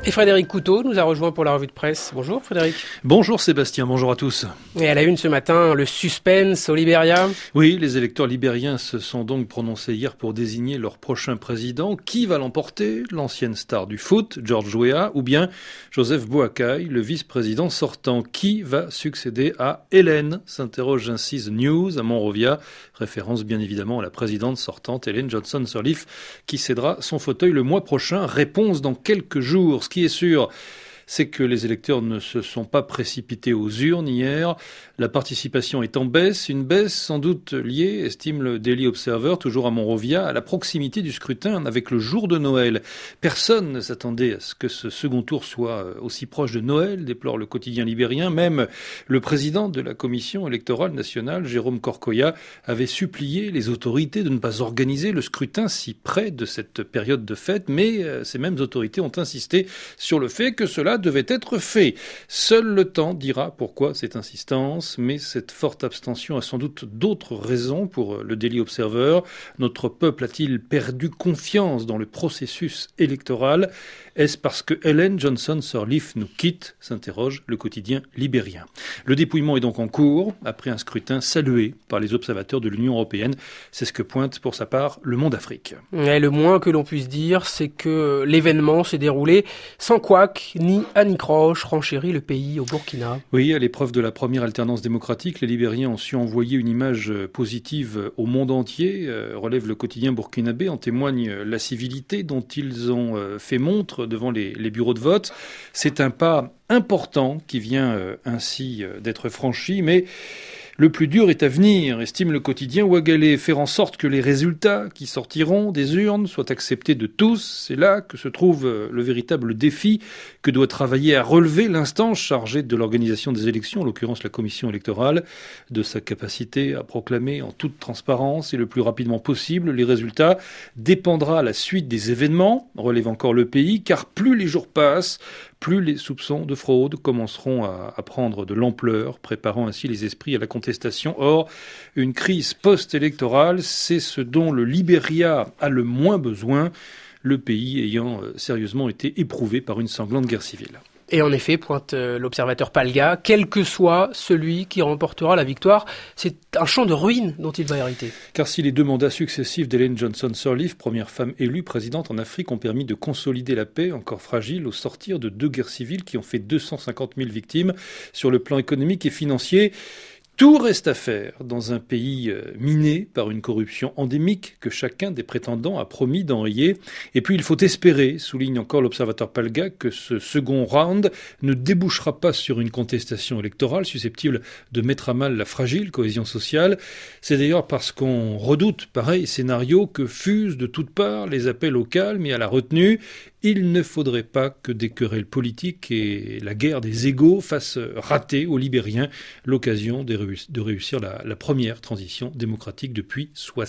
Et Frédéric Couteau nous a rejoint pour la revue de presse. Bonjour Frédéric. Bonjour Sébastien, bonjour à tous. Et à la une ce matin, le suspense au Libéria. Oui, les électeurs libériens se sont donc prononcés hier pour désigner leur prochain président. Qui va l'emporter? L'ancienne star du foot, George Weah, ou bien Joseph Boakai, le vice-président sortant? Qui va succéder à Hélène? S'interroge ainsi The News à Monrovia. Référence bien évidemment à la présidente sortante Ellen Johnson Sirleaf qui cédera son fauteuil le mois prochain. Réponse dans quelques jours. Ce qui est sûr, c'est que les électeurs ne se sont pas précipités aux urnes hier. La participation est en baisse, une baisse sans doute liée, estime le Daily Observer, toujours à Monrovia, à la proximité du scrutin avec le jour de Noël. Personne ne s'attendait à ce que ce second tour soit aussi proche de Noël, déplore le quotidien libérien. Même le président de la commission électorale nationale, Jérôme Corcoya, avait supplié les autorités de ne pas organiser le scrutin si près de cette période de fête, mais ces mêmes autorités ont insisté sur le fait que cela devait être fait. Seul le temps dira pourquoi cette insistance, mais cette forte abstention a sans doute d'autres raisons pour le Daily Observer. Notre peuple a-t-il perdu confiance dans le processus électoral? Est-ce parce que Ellen Johnson Sirleaf nous quitte? S'interroge le quotidien libérien. Le dépouillement est donc en cours, après un scrutin salué par les observateurs de l'Union européenne. C'est ce que pointe pour sa part le Monde Afrique. Et le moins que l'on puisse dire, c'est que l'événement s'est déroulé sans couac ni anicroche, renchérit le pays au Burkina. Oui, à l'épreuve de la première alternance démocratique, les Libériens ont su envoyer une image positive au monde entier, relève le quotidien burkinabé, en témoigne la civilité dont ils ont fait montre devant les bureaux de vote. C'est un pas important qui vient ainsi d'être franchi, mais le plus dur est à venir, estime le quotidien Ouagalé, faire en sorte que les résultats qui sortiront des urnes soient acceptés de tous. C'est là que se trouve le véritable défi que doit travailler à relever l'instance chargée de l'organisation des élections, en l'occurrence la commission électorale, de sa capacité à proclamer en toute transparence et le plus rapidement possible les résultats dépendra à la suite des événements, relève encore le pays, car plus les jours passent, plus les soupçons de fraude commenceront à prendre de l'ampleur, préparant ainsi les esprits à la contestation. Or, une crise post-électorale, c'est ce dont le Libéria a le moins besoin, le pays ayant sérieusement été éprouvé par une sanglante guerre civile. Et en effet, pointe l'observateur Palga, quel que soit celui qui remportera la victoire, c'est un champ de ruines dont il va hériter. Car si les deux mandats successifs d'Ellen Johnson Sirleaf, première femme élue présidente en Afrique, ont permis de consolider la paix, encore fragile, au sortir de deux guerres civiles qui ont fait 250 000 victimes sur le plan économique et financier, tout reste à faire dans un pays miné par une corruption endémique que chacun des prétendants a promis d'enrayer. Et puis il faut espérer, souligne encore l'observateur Palga, que ce second round ne débouchera pas sur une contestation électorale susceptible de mettre à mal la fragile cohésion sociale. C'est d'ailleurs parce qu'on redoute pareil scénario que fusent de toutes parts les appels au calme et à la retenue. Il ne faudrait pas que des querelles politiques et la guerre des égos fassent rater aux Libériens l'occasion de réussir la première transition démocratique depuis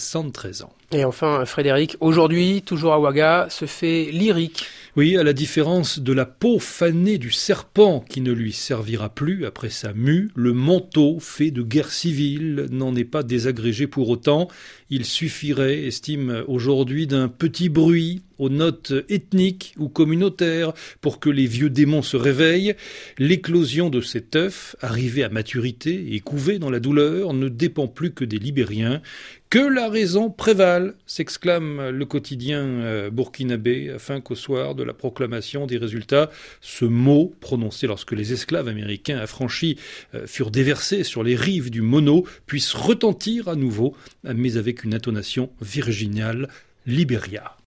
73 ans. Et enfin, Frédéric, aujourd'hui, toujours à Ouaga, se fait lyrique. Oui, à la différence de la peau fanée du serpent qui ne lui servira plus après sa mue, le manteau fait de guerre civile n'en est pas désagrégé pour autant. Il suffirait, estime aujourd'hui, d'un petit bruit aux notes ethniques ou communautaires pour que les vieux démons se réveillent. L'éclosion de cet œuf, arrivé à maturité et couvé dans la douleur, ne dépend plus que des Libériens. Que la raison prévale, s'exclame le quotidien burkinabé, afin qu'au soir de la proclamation des résultats, ce mot, prononcé lorsque les esclaves américains affranchis furent déversés sur les rives du Mono, puisse retentir à nouveau, mais avec une intonation virginale, Libéria.